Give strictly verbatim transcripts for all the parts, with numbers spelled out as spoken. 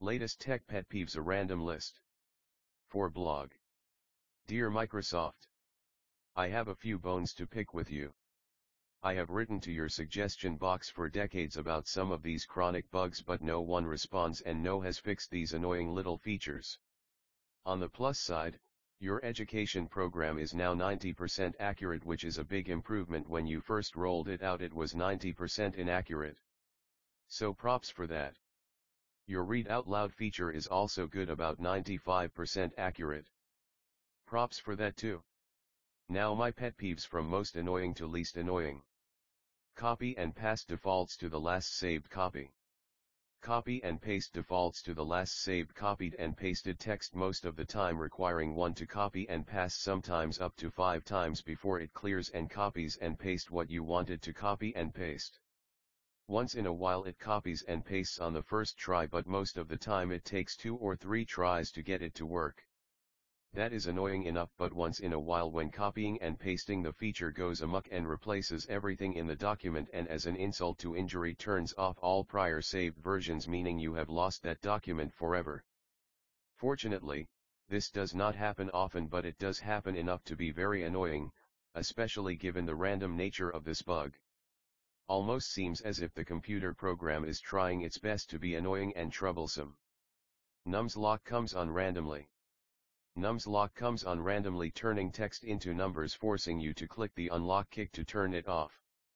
Latest tech pet peeves, a random list. For blog. Dear Microsoft, I have a few bones to pick with you. I have written to your suggestion box for decades about some of these chronic bugs, but no one responds and no has fixed these annoying little features. On the plus side, your education program is now ninety percent accurate, which is a big improvement. When you first rolled it out it was ninety percent inaccurate. So props for that. Your read out loud feature is also good, about ninety-five percent accurate. Props for that too. Now my pet peeves, from most annoying to least annoying. Copy and paste defaults to the last saved copy. Copy and paste defaults to the last saved copied and pasted text, most of the time requiring one to copy and paste, sometimes up to five times before it clears and copies and paste what you wanted to copy and paste. Once in a while it copies and pastes on the first try, but most of the time it takes two or three tries to get it to work. That is annoying enough, but once in a while when copying and pasting the feature goes amok and replaces everything in the document, and as an insult to injury turns off all prior saved versions, meaning you have lost that document forever. Fortunately, this does not happen often, but it does happen enough to be very annoying, especially given the random nature of this bug. Almost seems as if the computer program is trying its best to be annoying and troublesome. Nums lock comes on randomly. Nums lock comes on randomly, turning text into numbers, forcing you to click the unlock kick to turn it off.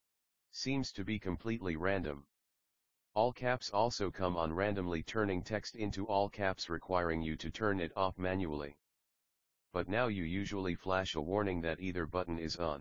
Seems to be completely random. All caps also come on randomly, turning text into all caps, requiring you to turn it off manually. But now you usually flash a warning that either button is on.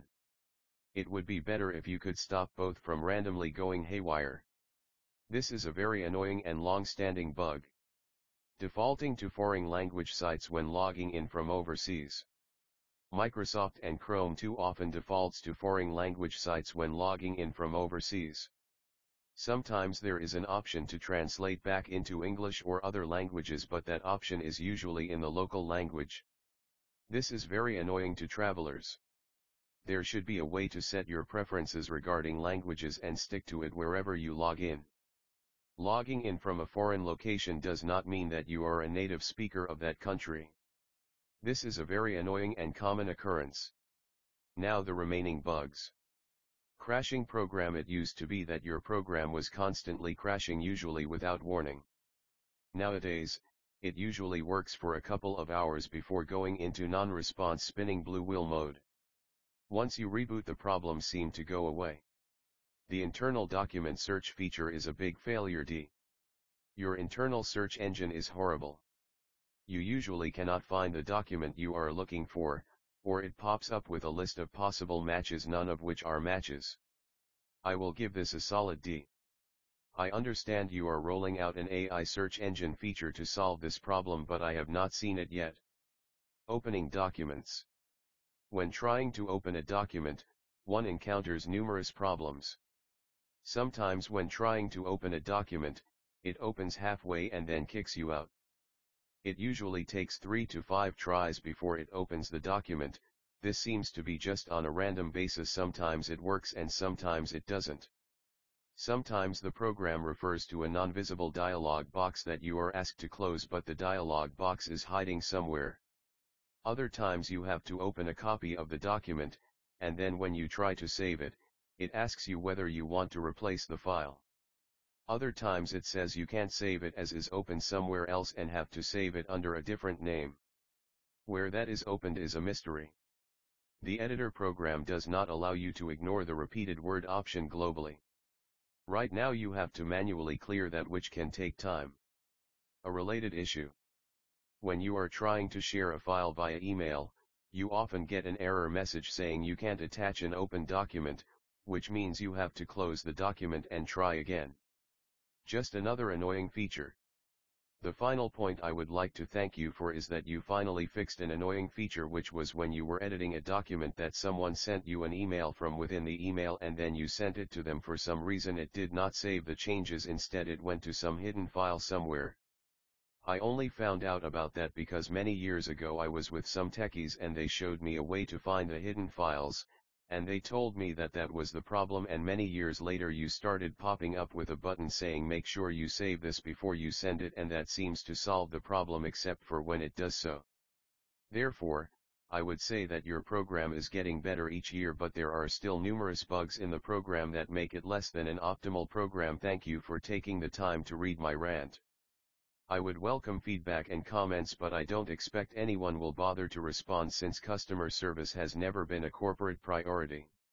It would be better if you could stop both from randomly going haywire. This is a very annoying and long-standing bug. Defaulting to foreign language sites when logging in from overseas. Microsoft and Chrome too often defaults to foreign language sites when logging in from overseas. Sometimes there is an option to translate back into English or other languages, but that option is usually in the local language. This is very annoying to travelers. There should be a way to set your preferences regarding languages and stick to it wherever you log in. Logging in from a foreign location does not mean that you are a native speaker of that country. This is a very annoying and common occurrence. Now the remaining bugs. Crashing program. It used to be that your program was constantly crashing, usually without warning. Nowadays, it usually works for a couple of hours before going into non-response spinning blue wheel mode. Once you reboot, the problems seem to go away. The internal document search feature is a big failure. D. Your internal search engine is horrible. You usually cannot find the document you are looking for, or it pops up with a list of possible matches, none of which are matches. I will give this a solid D. I understand you are rolling out an A I search engine feature to solve this problem, but I have not seen it yet. Opening documents. When trying to open a document, one encounters numerous problems. Sometimes when trying to open a document, it opens halfway and then kicks you out. It usually takes three to five tries before it opens the document. This seems to be just on a random basis. Sometimes it works and sometimes it doesn't. Sometimes the program refers to a non-visible dialog box that you are asked to close, but the dialog box is hiding somewhere. Other times you have to open a copy of the document, and then when you try to save it, it asks you whether you want to replace the file. Other times it says you can't save it as is open somewhere else and have to save it under a different name. Where that is opened is a mystery. The editor program does not allow you to ignore the repeated word option globally. Right now you have to manually clear that, which can take time. A related issue. When you are trying to share a file via email, you often get an error message saying you can't attach an open document, which means you have to close the document and try again. Just another annoying feature. The final point I would like to thank you for is that you finally fixed an annoying feature, which was when you were editing a document that someone sent you an email from within the email and then you sent it to them. For some reason it did not save the changes, instead it went to some hidden file somewhere. I only found out about that because many years ago I was with some techies and they showed me a way to find the hidden files, and they told me that that was the problem, and many years later you started popping up with a button saying make sure you save this before you send it, and that seems to solve the problem except for when it does so. Therefore, I would say that your program is getting better each year, but there are still numerous bugs in the program that make it less than an optimal program. Thank you for taking the time to read my rant. I would welcome feedback and comments, but I don't expect anyone will bother to respond since customer service has never been a corporate priority.